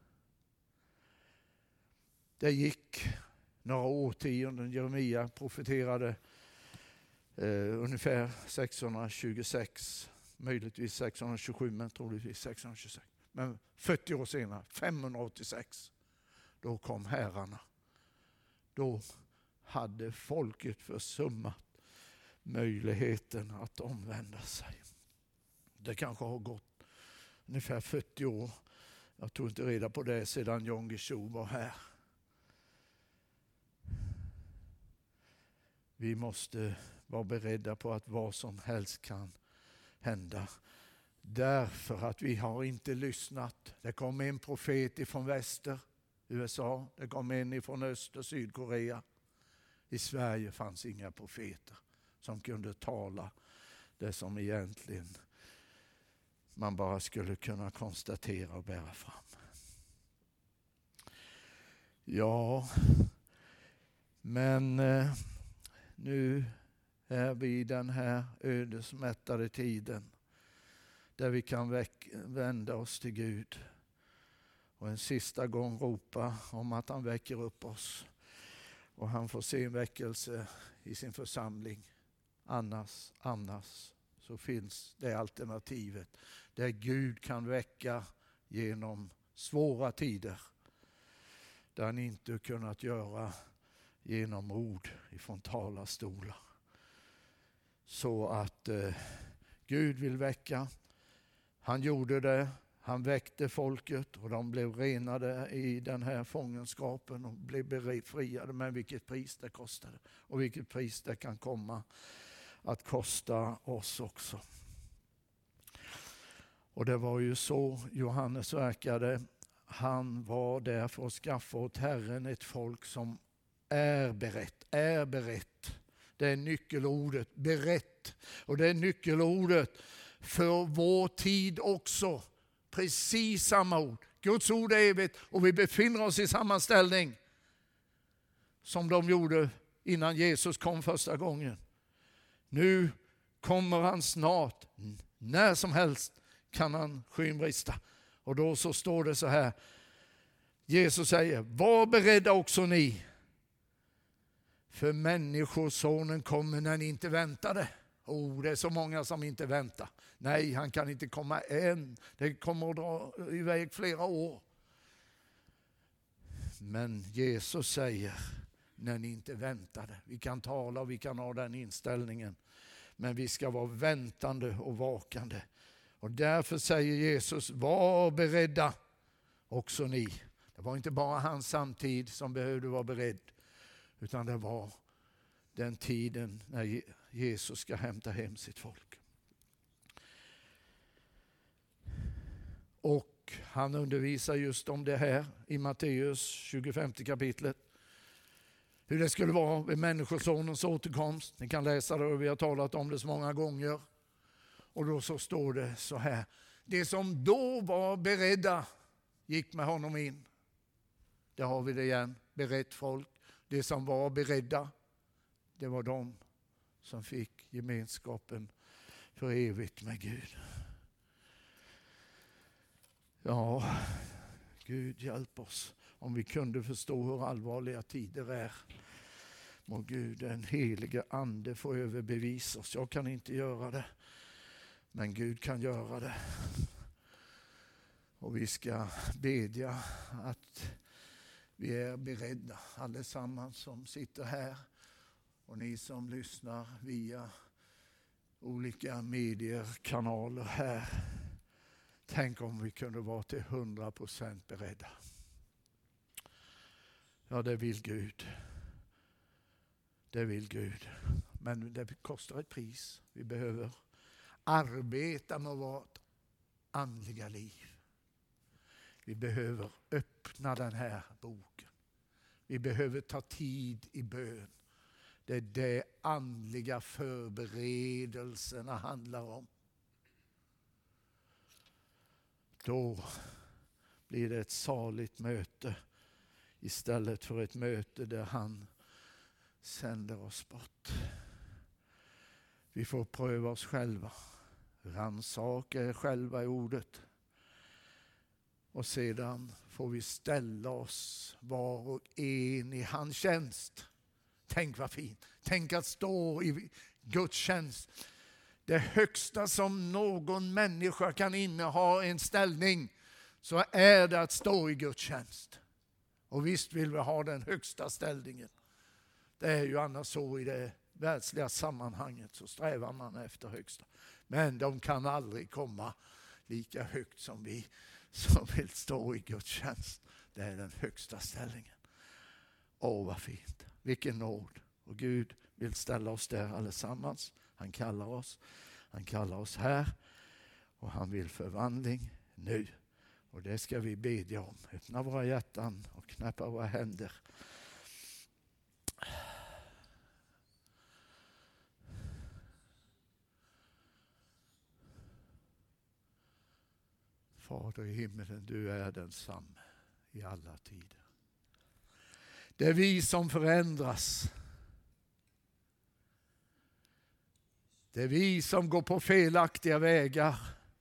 Speaker 1: Det gick några årtionden, Jeremia profeterade eh, ungefär sexhundratjugosex, möjligtvis sexhundratjugosju, men troligtvis sexhundratjugosex. Men fyrtio år senare, femhundraåttiosex, då kom herrarna. Då hade folket försummat möjligheten att omvända sig. Det kanske har gått ungefär fyrtio år. Jag tog inte reda på det sedan Yonggi-Cho var här. Vi måste vara beredda på att vad som helst kan hända. Därför att vi har inte lyssnat. Det kom en profet ifrån väster, U S A. Det kom en ifrån öst och Sydkorea. I Sverige fanns inga profeter som kunde tala det som egentligen man bara skulle kunna konstatera och bära fram. Ja, men eh, nu är vi i den här ödesmättade tiden där vi kan väck- vända oss till Gud och en sista gång ropa om att han väcker upp oss och han får se en väckelse i sin församling. Annars, annars så finns det alternativet där Gud kan väcka genom svåra tider där han inte kunnat göra genom ord ifrån talarstolar. Så att eh, Gud vill väcka. Han gjorde det. Han väckte folket och de blev renade i den här fångenskapen och blev befriade. Men vilket pris det kostade och vilket pris det kan komma att kosta oss också. Och det var ju så Johannes verkade. Han var där för att skaffa åt Herren ett folk som är berett, är berett. Det är nyckelordet, berett. Och det är nyckelordet för vår tid också. Precis samma ord. Guds ord är evigt och vi befinner oss i samma ställning som de gjorde innan Jesus kom första gången. Nu kommer han snart. När som helst kan han skynbrista. Och då så står det så här. Jesus säger, var beredda också ni. För människosonen kommer när ni inte väntade. Oh, det är så många som inte väntar. Nej, han kan inte komma än. Det kommer att dra iväg flera år. Men Jesus säger, när ni inte väntade. Vi kan tala och vi kan ha den inställningen. Men vi ska vara väntande och vakande. Och därför säger Jesus, var beredda också ni. Det var inte bara hans samtid som behövde vara beredd. Utan det var den tiden när Jesus ska hämta hem sitt folk. Och han undervisar just om det här i Matteus tjugofemte kapitlet. Hur det skulle vara vid människosonens återkomst. Ni kan läsa det och vi har talat om det så många gånger. Och då så står det så här. Det som då var beredda gick med honom in. Där har vi det igen. Berett folk. Det som var beredda, det var de som fick gemenskapen för evigt med Gud. Ja, Gud hjälp oss. Om vi kunde förstå hur allvarliga tider är. Må Gud, den helige ande, få överbevisa oss. Jag kan inte göra det. Men Gud kan göra det. Och vi ska bedja att vi är beredda, allesammans som sitter här och ni som lyssnar via olika medier, kanaler här. Tänk om vi kunde vara till hundra procent beredda. Ja, det vill Gud. Det vill Gud. Men det kostar ett pris. Vi behöver arbeta med vårt andliga liv. Vi behöver öppna den här boken. Vi behöver ta tid i bön. Det är det andliga förberedelserna handlar om. Då blir det ett saligt möte istället för ett möte där han sänder oss bort. Vi får pröva oss själva. Rannsaka er själva i ordet. Och sedan får vi ställa oss var och en i hans tjänst. Tänk vad fint. Tänk att stå i Guds tjänst. Det högsta som någon människa kan inneha en ställning, så är det att stå i Guds tjänst. Och visst vill vi ha den högsta ställningen. Det är ju annars så i det världsliga sammanhanget, så strävar man efter högsta. Men de kan aldrig komma lika högt som vi som vill stå i Guds tjänst. Det är den högsta ställningen. Åh, vad fint. Vilken nåd. Och Gud vill ställa oss där allesammans. Han kallar oss. Han kallar oss här. Och han vill förvandling nu. Och det ska vi bedja om. Öppna våra hjärtan och knäppa våra händer. Fader i himmelen, du är densamme i alla tider. Det är vi som förändras. Det är vi som går på felaktiga vägar.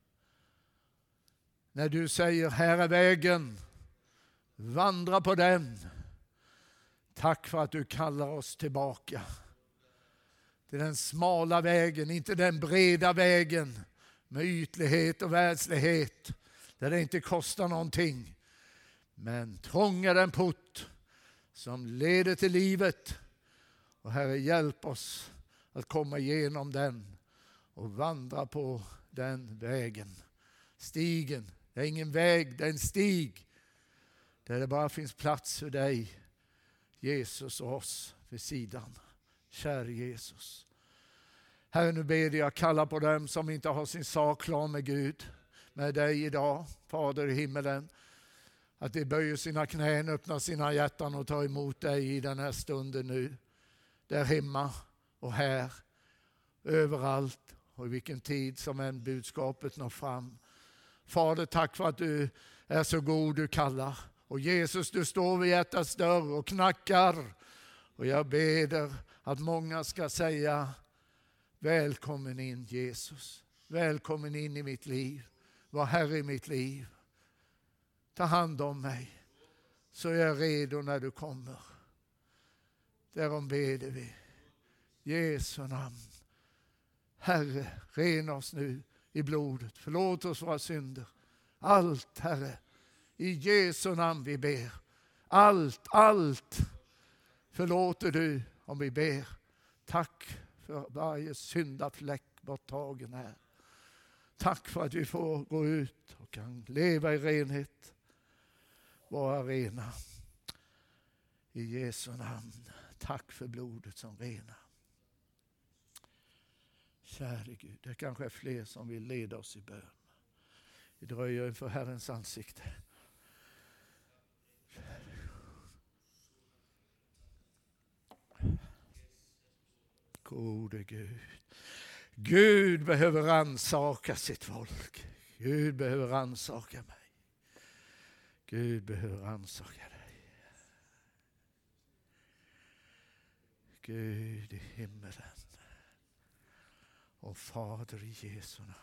Speaker 1: När du säger, här är vägen, vandra på den. Tack för att du kallar oss tillbaka till den smala vägen, inte den breda vägen med ytlighet och världslighet där det inte kostar någonting. Men trång är den port som leder till livet. Och Herre, hjälp oss att komma igenom den och vandra på den vägen. Stigen, det är ingen väg, det är en stig där det bara finns plats för dig, Jesus och oss vid sidan. Kära Jesus. Herre, nu ber jag, kalla på dem som inte har sin sak klar med Gud, med dig idag, Fader i himmelen. Att de böjer sina knän, öppnar sina hjärtan och tar emot dig i den här stunden nu. Där hemma och här, överallt och i vilken tid som än budskapet når fram. Fader, tack för att du är så god, du kallar. Och Jesus, du står vid hjärtats dörr och knackar. Och jag ber att många ska säga, välkommen in Jesus. Välkommen in i mitt liv. Var Herre i mitt liv. Ta hand om mig. Så är jag redo när du kommer. Därom beder vi. Jesu namn. Herre, rena oss nu i blodet. Förlåt oss våra synder. Allt, Herre. I Jesu namn vi ber. Allt, allt förlåter du om vi ber. Tack för varje syndafläck borttagen här. Tack för att vi får gå ut och kan leva i renhet. Vara rena. I Jesu namn. Tack för blodet som renar. Käre Gud, det kanske är fler som vill leda oss i bön. Vi dröjer inför Herrens ansikte. Gode Gud. Gud behöver rannsaka sitt folk. Gud behöver rannsaka mig. Gud behöver rannsaka dig. Gud i himmelen. Och Fader i Jesu namn.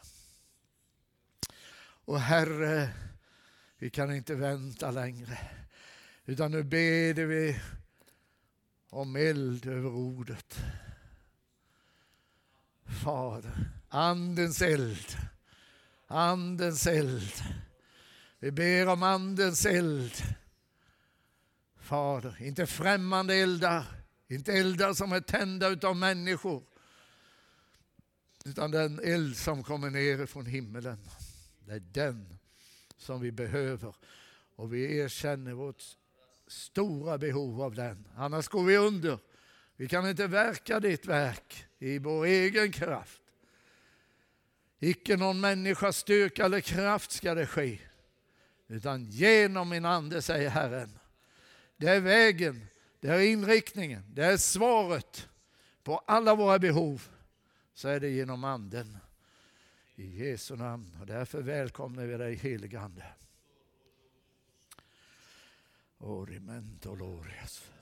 Speaker 1: Och Herre, vi kan inte vänta längre. Utan nu ber vi om eld över ordet. Fader, andens eld. Andens eld. Vi ber om andens eld. Fader, inte främmande eldar. Inte eldar som är tända utav människor. Utan den eld som kommer ner från himmelen. Det är den som vi behöver. Och vi erkänner vårt stora behov av den. Annars går vi under. Vi kan inte verka ditt verk i vår egen kraft. Icke någon människas styrka eller kraft ska det ske. Utan genom min ande, säger Herren. Det är vägen, det är inriktningen, det är svaret på alla våra behov. Så är det genom anden. I Jesu namn. Och därför välkomnar vi dig, helige Ande. Orimento glorias.